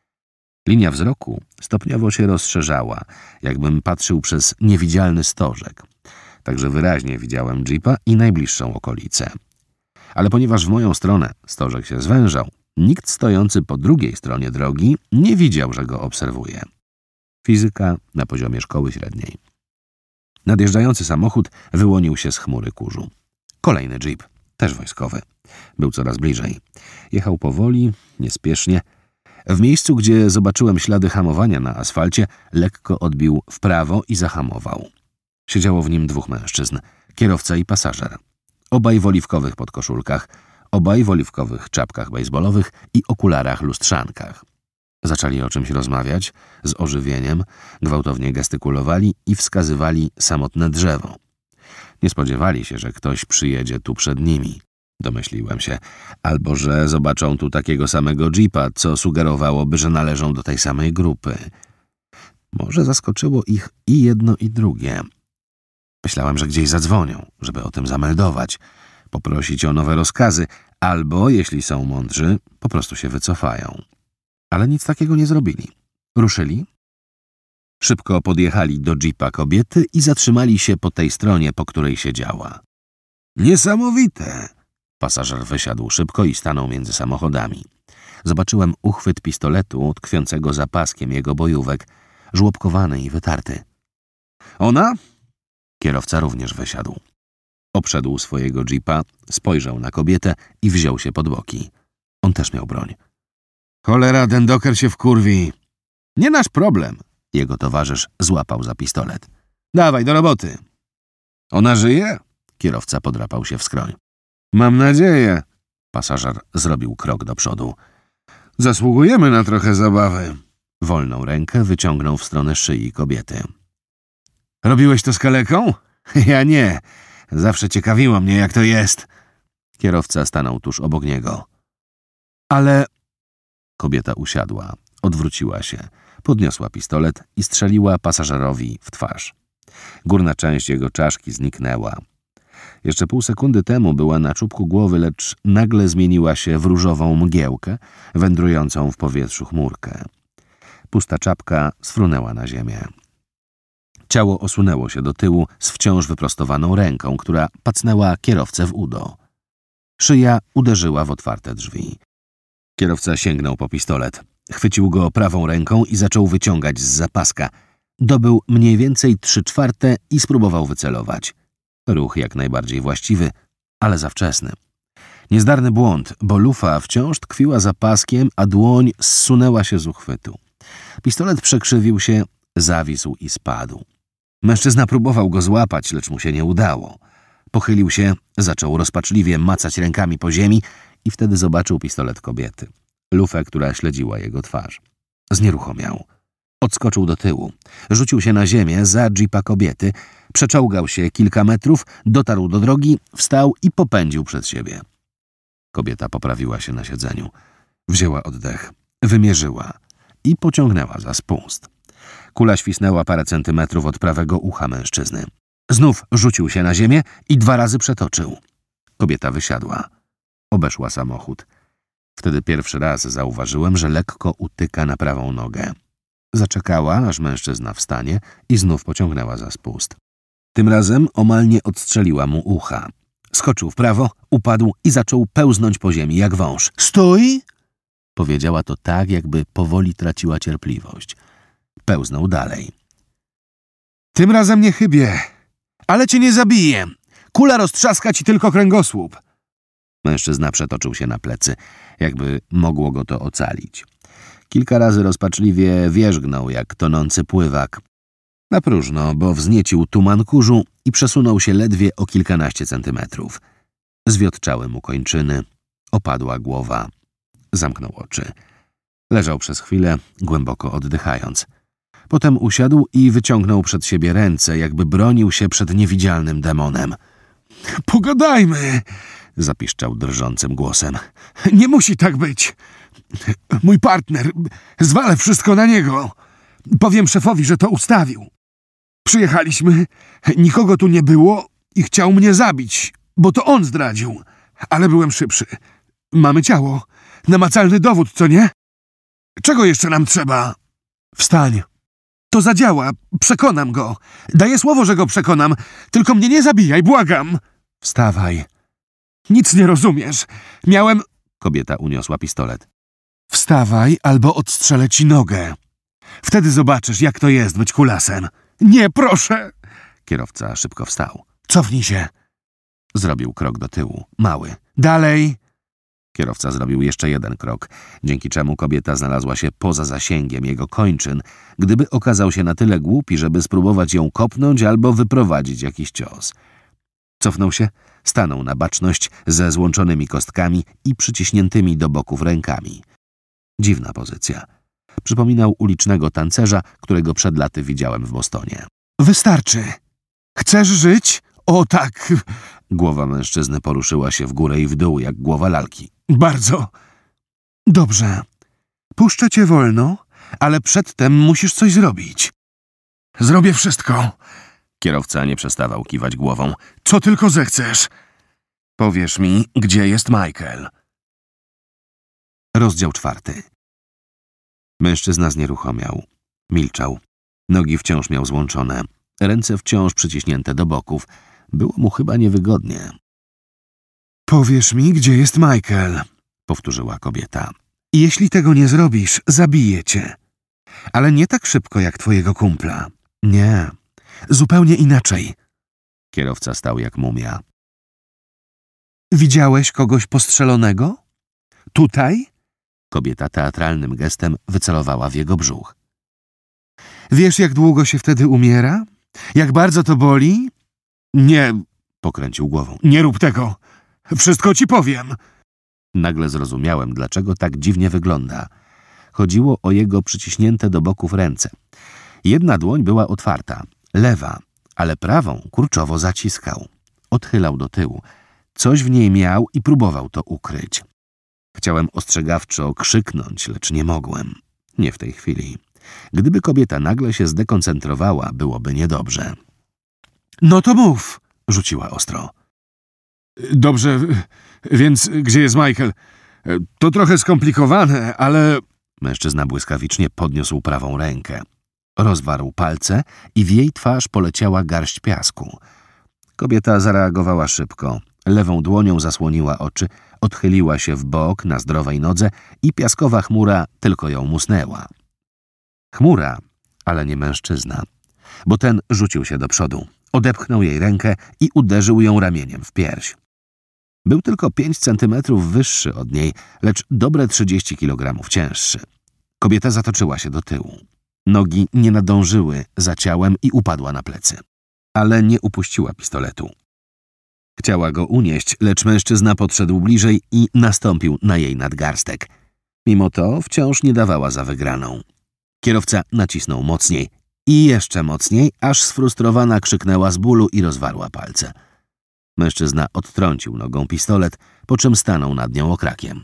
Linia wzroku stopniowo się rozszerzała, jakbym patrzył przez niewidzialny stożek. Także wyraźnie widziałem jeepa i najbliższą okolicę. Ale ponieważ w moją stronę stożek się zwężał, nikt stojący po drugiej stronie drogi nie widział, że go obserwuję. Fizyka na poziomie szkoły średniej. Nadjeżdżający samochód wyłonił się z chmury kurzu. Kolejny jeep, też wojskowy. Był coraz bliżej. Jechał powoli, niespiesznie. W miejscu, gdzie zobaczyłem ślady hamowania na asfalcie, lekko odbił w prawo i zahamował. Siedziało w nim dwóch mężczyzn, kierowca i pasażer. Obaj w oliwkowych podkoszulkach, obaj w oliwkowych czapkach bejsbolowych i okularach lustrzankach. Zaczęli o czymś rozmawiać, z ożywieniem, gwałtownie gestykulowali i wskazywali samotne drzewo. Nie spodziewali się, że ktoś przyjedzie tu przed nimi, domyśliłem się, albo że zobaczą tu takiego samego jeepa, co sugerowałoby, że należą do tej samej grupy. Może zaskoczyło ich i jedno, i drugie. Myślałem, że gdzieś zadzwonią, żeby o tym zameldować, poprosić o nowe rozkazy, albo, jeśli są mądrzy, po prostu się wycofają. Ale nic takiego nie zrobili. Ruszyli. Szybko podjechali do dżipa kobiety i zatrzymali się po tej stronie, po której siedziała. Niesamowite! Pasażer wysiadł szybko i stanął między samochodami. Zobaczyłem uchwyt pistoletu tkwiącego za paskiem jego bojówek, żłobkowany i wytarty. Ona? Kierowca również wysiadł. Obszedł swojego dżipa, spojrzał na kobietę i wziął się pod boki. On też miał broń. Cholera, ten doker się wkurwi. Nie nasz problem. Jego towarzysz złapał za pistolet. Dawaj, do roboty. Ona żyje? Kierowca podrapał się w skroń. Mam nadzieję. Pasażer zrobił krok do przodu. Zasługujemy na trochę zabawy. Wolną rękę wyciągnął w stronę szyi kobiety. Robiłeś to z kaleką? Ja nie. Zawsze ciekawiło mnie, jak to jest. Kierowca stanął tuż obok niego. Ale... Kobieta usiadła, odwróciła się, podniosła pistolet i strzeliła pasażerowi w twarz. Górna część jego czaszki zniknęła. Jeszcze pół sekundy temu była na czubku głowy, lecz nagle zmieniła się w różową mgiełkę, wędrującą w powietrzu chmurkę. Pusta czapka sfrunęła na ziemię. Ciało osunęło się do tyłu z wciąż wyprostowaną ręką, która pacnęła kierowcę w udo. Szyja uderzyła w otwarte drzwi. Kierowca sięgnął po pistolet. Chwycił go prawą ręką i zaczął wyciągać z zapaska. Dobył mniej więcej trzy czwarte i spróbował wycelować. Ruch jak najbardziej właściwy, ale za wczesny. Niezdarny błąd, bo lufa wciąż tkwiła za paskiem, a dłoń zsunęła się z uchwytu. Pistolet przekrzywił się, zawisł i spadł. Mężczyzna próbował go złapać, lecz mu się nie udało. Pochylił się, zaczął rozpaczliwie macać rękami po ziemi i wtedy zobaczył pistolet kobiety. Lufę, która śledziła jego twarz. Znieruchomiał. Odskoczył do tyłu. Rzucił się na ziemię za dżipa kobiety, przeczołgał się kilka metrów, dotarł do drogi, wstał i popędził przed siebie. Kobieta poprawiła się na siedzeniu. Wzięła oddech, wymierzyła i pociągnęła za spust. Kula świsnęła parę centymetrów od prawego ucha mężczyzny. Znów rzucił się na ziemię i dwa razy przetoczył. Kobieta wysiadła. Obeszła samochód. Wtedy pierwszy raz zauważyłem, że lekko utyka na prawą nogę. Zaczekała, aż mężczyzna wstanie i znów pociągnęła za spust. Tym razem omal nie odstrzeliła mu ucha. Skoczył w prawo, upadł i zaczął pełznąć po ziemi jak wąż. Stój! Powiedziała to tak, jakby powoli traciła cierpliwość. Pełznął dalej. Tym razem nie chybię, ale cię nie zabiję. Kula roztrzaska ci tylko kręgosłup. Mężczyzna przetoczył się na plecy, jakby mogło go to ocalić. Kilka razy rozpaczliwie wierzgnął jak tonący pływak. Na próżno, bo wzniecił tuman kurzu i przesunął się ledwie o kilkanaście centymetrów. Zwiotczały mu kończyny, opadła głowa. Zamknął oczy. Leżał przez chwilę, głęboko oddychając. Potem usiadł i wyciągnął przed siebie ręce, jakby bronił się przed niewidzialnym demonem. — Pogadajmy! — zapiszczał drżącym głosem. — Nie musi tak być. Mój partner, zwalę wszystko na niego. Powiem szefowi, że to ustawił. Przyjechaliśmy, nikogo tu nie było i chciał mnie zabić, bo to on zdradził. Ale byłem szybszy. Mamy ciało. Namacalny dowód, co nie? Czego jeszcze nam trzeba? Wstań. To zadziała. Przekonam go. Daję słowo, że go przekonam. Tylko mnie nie zabijaj, błagam. Wstawaj. Nic nie rozumiesz. Miałem... Kobieta uniosła pistolet. Wstawaj, albo odstrzelę ci nogę. Wtedy zobaczysz, jak to jest być kulasem. Nie, proszę. Kierowca szybko wstał. Cofnij się. Zrobił krok do tyłu. Mały. Dalej. Kierowca zrobił jeszcze jeden krok, dzięki czemu kobieta znalazła się poza zasięgiem jego kończyn, gdyby okazał się na tyle głupi, żeby spróbować ją kopnąć albo wyprowadzić jakiś cios. Cofnął się, stanął na baczność ze złączonymi kostkami i przyciśniętymi do boków rękami. Dziwna pozycja. Przypominał ulicznego tancerza, którego przed laty widziałem w Bostonie. Wystarczy. Chcesz żyć? O tak. Głowa mężczyzny poruszyła się w górę i w dół, jak głowa lalki. Bardzo. Dobrze. Puszczę cię wolno, ale przedtem musisz coś zrobić. Zrobię wszystko. Kierowca nie przestawał kiwać głową. Co tylko zechcesz. Powiesz mi, gdzie jest Michael. Rozdział czwarty. Mężczyzna znieruchomiał. Milczał. Nogi wciąż miał złączone. Ręce wciąż przyciśnięte do boków. Było mu chyba niewygodnie. Powiesz mi, gdzie jest Michael, powtórzyła kobieta. Jeśli tego nie zrobisz, zabiję cię. Ale nie tak szybko jak twojego kumpla. Nie, zupełnie inaczej. Kierowca stał jak mumia. Widziałeś kogoś postrzelonego? Tutaj? Kobieta teatralnym gestem wycelowała w jego brzuch. Wiesz, jak długo się wtedy umiera? Jak bardzo to boli? Nie, pokręcił głową. Nie rób tego. Wszystko ci powiem. Nagle zrozumiałem, dlaczego tak dziwnie wygląda. Chodziło o jego przyciśnięte do boków ręce. Jedna dłoń była otwarta, lewa, ale prawą kurczowo zaciskał. Odchylał do tyłu. Coś w niej miał i próbował to ukryć. Chciałem ostrzegawczo krzyknąć, lecz nie mogłem. Nie w tej chwili. Gdyby kobieta nagle się zdekoncentrowała, byłoby niedobrze. No to mów, rzuciła ostro. Dobrze, więc gdzie jest Michael? To trochę skomplikowane, ale... Mężczyzna błyskawicznie podniósł prawą rękę. Rozwarł palce i w jej twarz poleciała garść piasku. Kobieta zareagowała szybko. Lewą dłonią zasłoniła oczy, odchyliła się w bok na zdrowej nodze i piaskowa chmura tylko ją musnęła. Chmura, ale nie mężczyzna, bo ten rzucił się do przodu, odepchnął jej rękę i uderzył ją ramieniem w pierś. Był tylko pięć centymetrów wyższy od niej, lecz dobre trzydzieści kilogramów cięższy. Kobieta zatoczyła się do tyłu. Nogi nie nadążyły za ciałem i upadła na plecy. Ale nie upuściła pistoletu. Chciała go unieść, lecz mężczyzna podszedł bliżej i nastąpił na jej nadgarstek. Mimo to wciąż nie dawała za wygraną. Kierowca nacisnął mocniej i jeszcze mocniej, aż sfrustrowana krzyknęła z bólu i rozwarła palce. Mężczyzna odtrącił nogą pistolet, po czym stanął nad nią okrakiem.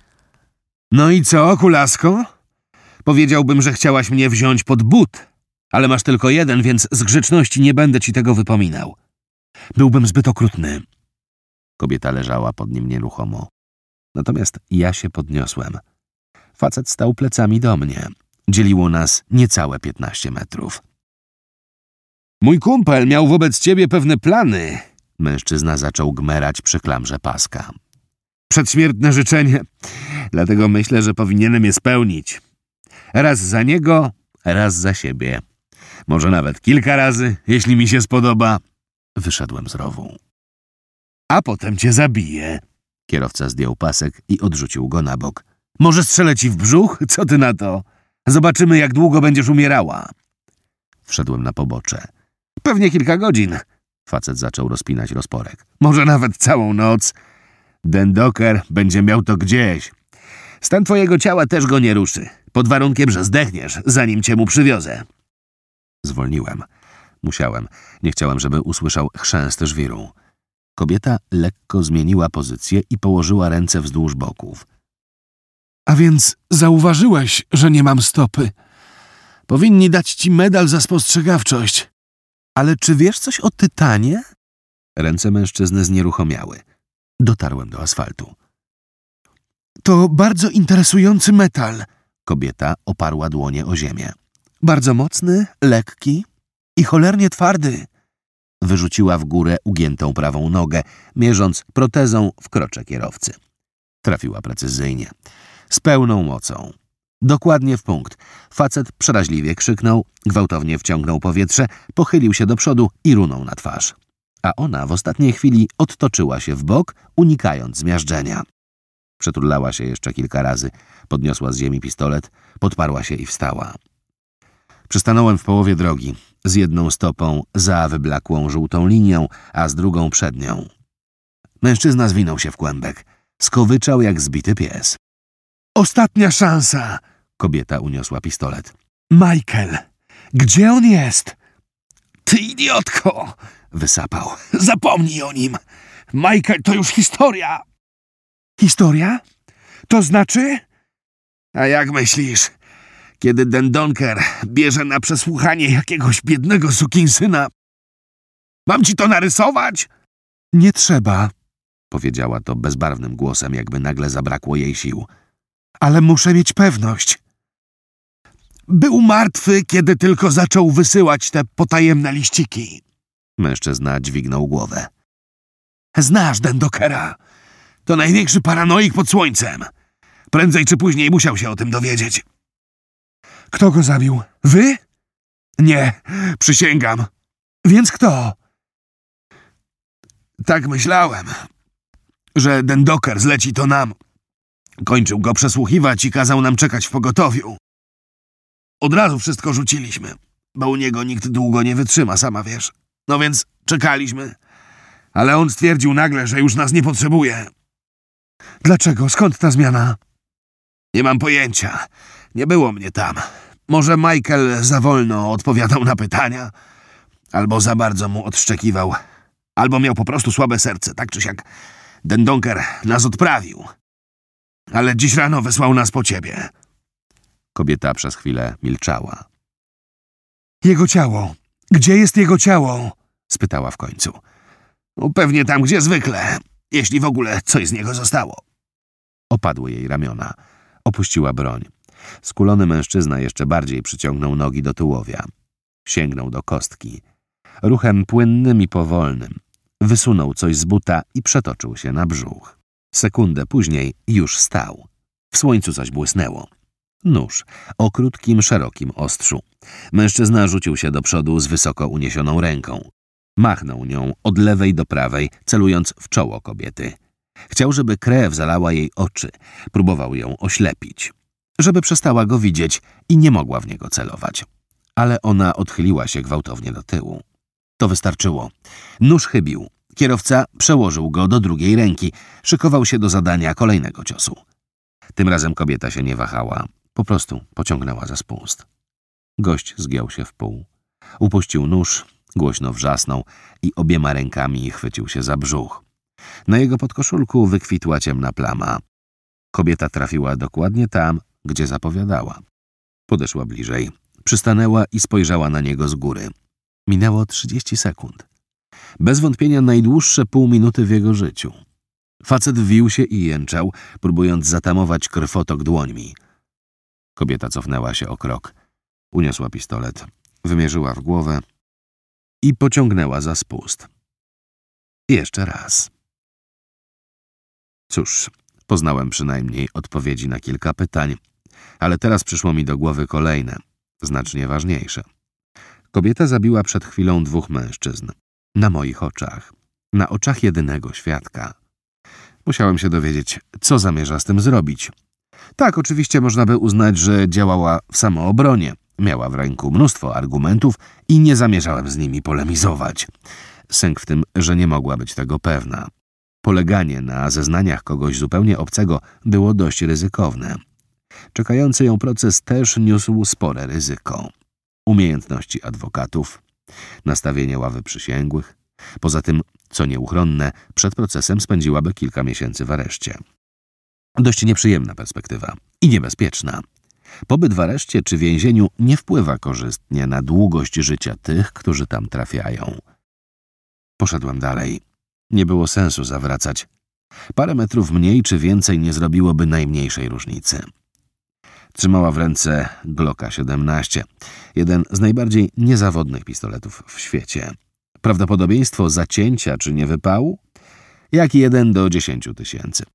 No i co, kulasko? Powiedziałbym, że chciałaś mnie wziąć pod but, ale masz tylko jeden, więc z grzeczności nie będę ci tego wypominał. Byłbym zbyt okrutny. Kobieta leżała pod nim nieruchomo. Natomiast ja się podniosłem. Facet stał plecami do mnie. Dzieliło nas niecałe piętnaście metrów. Mój kumpel miał wobec ciebie pewne plany. Mężczyzna zaczął gmerać przy klamrze paska. Przedśmiertne życzenie, dlatego myślę, że powinienem je spełnić. Raz za niego, raz za siebie. Może nawet kilka razy, jeśli mi się spodoba. Wyszedłem z rowu. A potem cię zabiję. Kierowca zdjął pasek i odrzucił go na bok. Może strzelę ci w brzuch? Co ty na to? Zobaczymy, jak długo będziesz umierała. Wszedłem na pobocze. Pewnie kilka godzin. Facet zaczął rozpinać rozporek. Może nawet całą noc. Den Docker będzie miał to gdzieś. Stan twojego ciała też go nie ruszy. Pod warunkiem, że zdechniesz, zanim cię mu przywiozę. Zwolniłem. Musiałem. Nie chciałem, żeby usłyszał chrzęst żwiru. Kobieta lekko zmieniła pozycję i położyła ręce wzdłuż boków. A więc zauważyłeś, że nie mam stopy. Powinni dać ci medal za spostrzegawczość. Ale czy wiesz coś o tytanie? Ręce mężczyzny znieruchomiały. Dotarłem do asfaltu. To bardzo interesujący metal. Kobieta oparła dłonie o ziemię. Bardzo mocny, lekki i cholernie twardy. Wyrzuciła w górę ugiętą prawą nogę, mierząc protezą w krocze kierowcy. Trafiła precyzyjnie. Z pełną mocą. Dokładnie w punkt. Facet przeraźliwie krzyknął, gwałtownie wciągnął powietrze, pochylił się do przodu i runął na twarz. A ona w ostatniej chwili odtoczyła się w bok, unikając zmiażdżenia. Przeturlała się jeszcze kilka razy, podniosła z ziemi pistolet, podparła się i wstała. Przystanąłem w połowie drogi, z jedną stopą za wyblakłą żółtą linią, a z drugą przed nią. Mężczyzna zwinął się w kłębek. Skowyczał jak zbity pies. Ostatnia szansa! Kobieta uniosła pistolet. Michael! Gdzie on jest? Ty idiotko! Wysapał. Zapomnij o nim! Michael to już historia! Historia? To znaczy? A jak myślisz? Kiedy Den Docker bierze na przesłuchanie jakiegoś biednego sukinsyna, Mam ci to narysować? Nie trzeba, powiedziała to bezbarwnym głosem, jakby nagle zabrakło jej sił. Ale muszę mieć pewność. Był martwy, kiedy tylko zaczął wysyłać te potajemne liściki. Mężczyzna dźwignął głowę. Znasz Dendokera. To największy paranoik pod słońcem. Prędzej czy później musiał się o tym dowiedzieć. Kto go zabił? Wy? Nie, przysięgam. Więc kto? Tak myślałem, że Dendoker zleci to nam. Kończył go przesłuchiwać i kazał nam czekać w pogotowiu. Od razu wszystko rzuciliśmy, bo u niego nikt długo nie wytrzyma, sama wiesz. No więc czekaliśmy, ale on stwierdził nagle, że już nas nie potrzebuje. Dlaczego? Skąd ta zmiana? Nie mam pojęcia. Nie było mnie tam. Może Michael za wolno odpowiadał na pytania, albo za bardzo mu odszczekiwał, albo miał po prostu słabe serce, tak czy siak. Dendonker nas odprawił. Ale dziś rano wysłał nas po ciebie. Kobieta przez chwilę milczała. Jego ciało. Gdzie jest jego ciało? Spytała w końcu. No, pewnie tam, gdzie zwykle, jeśli w ogóle coś z niego zostało. Opadły jej ramiona. Opuściła broń. Skulony mężczyzna jeszcze bardziej przyciągnął nogi do tułowia. Sięgnął do kostki. Ruchem płynnym i powolnym wysunął coś z buta i przetoczył się na brzuch. Sekundę później już stał. W słońcu coś błysnęło. Nóż o krótkim, szerokim ostrzu. Mężczyzna rzucił się do przodu z wysoko uniesioną ręką. Machnął nią od lewej do prawej, celując w czoło kobiety. Chciał, żeby krew zalała jej oczy. Próbował ją oślepić. Żeby przestała go widzieć i nie mogła w niego celować. Ale ona odchyliła się gwałtownie do tyłu. To wystarczyło. Nóż chybił. Kierowca przełożył go do drugiej ręki. Szykował się do zadania kolejnego ciosu. Tym razem kobieta się nie wahała. Po prostu pociągnęła za spust. Gość zgiął się w pół. Upuścił nóż, głośno wrzasnął i obiema rękami chwycił się za brzuch. Na jego podkoszulku wykwitła ciemna plama. Kobieta trafiła dokładnie tam, gdzie zapowiadała. Podeszła bliżej, przystanęła i spojrzała na niego z góry. Minęło trzydzieści sekund. Bez wątpienia najdłuższe pół minuty w jego życiu. Facet wił się i jęczał, próbując zatamować krwotok dłońmi. Kobieta cofnęła się o krok. Uniosła pistolet, wymierzyła w głowę i pociągnęła za spust. Jeszcze raz. Cóż, poznałem przynajmniej odpowiedzi na kilka pytań, ale teraz przyszło mi do głowy kolejne, znacznie ważniejsze. Kobieta zabiła przed chwilą dwóch mężczyzn. Na moich oczach. Na oczach jedynego świadka. Musiałem się dowiedzieć, co zamierza z tym zrobić. Tak, oczywiście można by uznać, że działała w samoobronie. Miała w ręku mnóstwo argumentów i nie zamierzałem z nimi polemizować. Sęk w tym, że nie mogła być tego pewna. Poleganie na zeznaniach kogoś zupełnie obcego było dość ryzykowne. Czekający ją proces też niósł spore ryzyko. Umiejętności adwokatów, nastawienie ławy przysięgłych. Poza tym, co nieuchronne, przed procesem spędziłaby kilka miesięcy w areszcie. Dość nieprzyjemna perspektywa i niebezpieczna. Pobyt w areszcie czy więzieniu nie wpływa korzystnie na długość życia tych, którzy tam trafiają. Poszedłem dalej. Nie było sensu zawracać. Parę metrów mniej czy więcej nie zrobiłoby najmniejszej różnicy. Trzymała w ręce Glocka siedemnaście, jeden z najbardziej niezawodnych pistoletów w świecie. Prawdopodobieństwo zacięcia czy niewypału? Jak jeden do dziesięciu tysięcy.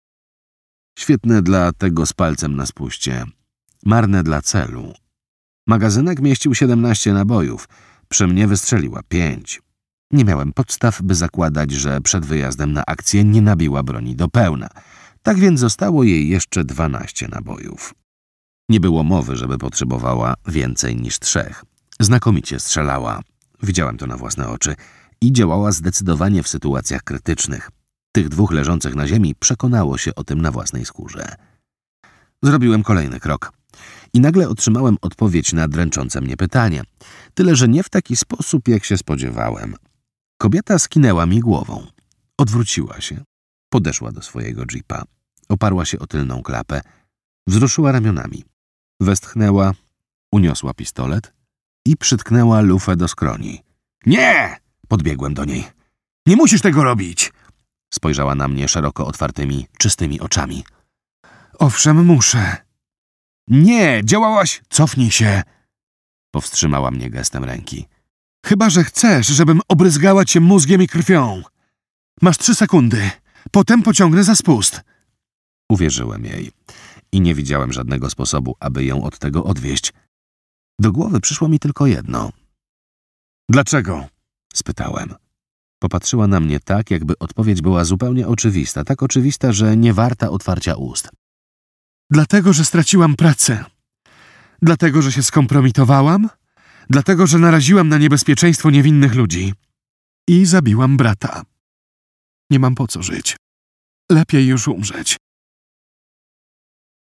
Świetne dla tego z palcem na spuście. Marne dla celu. Magazynek mieścił siedemnaście nabojów. Przy mnie wystrzeliła pięć. Nie miałem podstaw, by zakładać, że przed wyjazdem na akcję nie nabiła broni do pełna. Tak więc zostało jej jeszcze dwanaście nabojów. Nie było mowy, żeby potrzebowała więcej niż trzech. Znakomicie strzelała. Widziałem to na własne oczy. I działała zdecydowanie w sytuacjach krytycznych. Tych dwóch leżących na ziemi przekonało się o tym na własnej skórze. Zrobiłem kolejny krok. I nagle otrzymałem odpowiedź na dręczące mnie pytanie. Tyle, że nie w taki sposób, jak się spodziewałem. Kobieta skinęła mi głową. Odwróciła się. Podeszła do swojego jeepa. Oparła się o tylną klapę. Wzruszyła ramionami. Westchnęła, uniosła pistolet i przytknęła lufę do skroni. Nie! Podbiegłem do niej. Nie musisz tego robić. Spojrzała na mnie szeroko otwartymi, czystymi oczami. Owszem, muszę. Nie, działałaś... Cofnij się. Powstrzymała mnie gestem ręki. Chyba że chcesz, żebym obryzgała cię mózgiem i krwią. Masz trzy sekundy. Potem pociągnę za spust. Uwierzyłem jej i nie widziałem żadnego sposobu, aby ją od tego odwieść. Do głowy przyszło mi tylko jedno. Dlaczego? Spytałem. Popatrzyła na mnie tak, jakby odpowiedź była zupełnie oczywista, tak oczywista, że nie warta otwarcia ust. Dlatego, że straciłam pracę. Dlatego, że się skompromitowałam. Dlatego, że naraziłam na niebezpieczeństwo niewinnych ludzi. I zabiłam brata. Nie mam po co żyć. Lepiej już umrzeć.